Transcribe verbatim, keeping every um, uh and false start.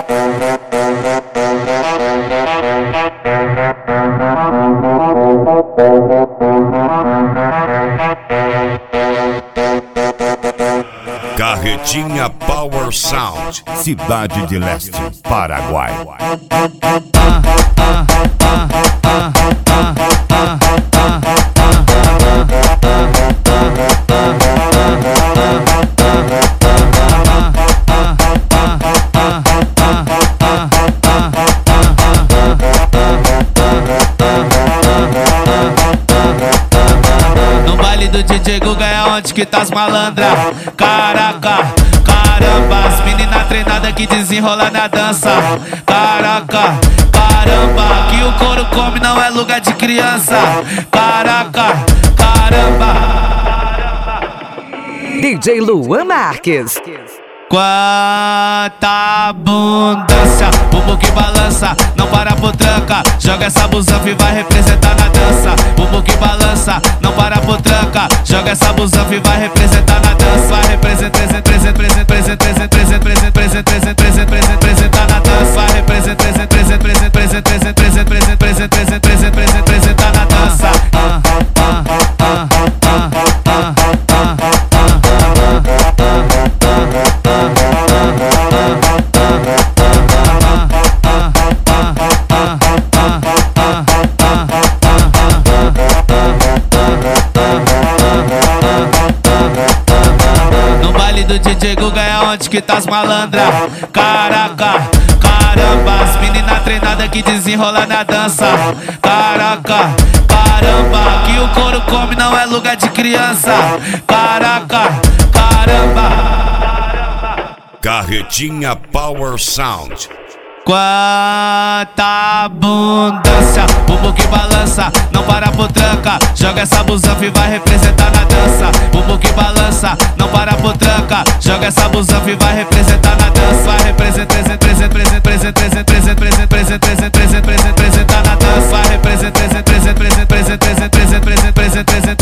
Carretinha Power Sound, Cidade de Leste, Paraguai. No baile do D J Guga é onde que tá as malandra. Caraca, caramba, as menina treinada que desenrola na dança. Caraca, caramba, que o couro come não é lugar de criança. Caraca, caramba. D J Luan Marques. Quanta abundância, bumbum que balança, não para por tranca. Joga essa busanfa e vai representar na dança. Bumbum que balança, não para por tranca. Joga essa busanfa e vai representar na dança. Vai representar, representar, representar, representar, representar, representar, representar na dança. Vai representar, representar, representar, representar, representar, representar na dança. No baile do D J Guga é onde que tá as malandra. Caraca, caramba, as menina treinada que desenrola na dança. Caraca, caramba, que o couro come não é lugar de criança. Caraca, caramba. Carretinha Power Sound. Quanta abundância, bumbum que balança, não para por tranca. Joga essa busanfa e vai representar na dança. Bumbum que balança, não para por tranca. Joga essa busanfa e vai representar na dança. Vai representar, representar, representar, representar, representar, representar na dança. Vai representar, representar, representar, representar, representar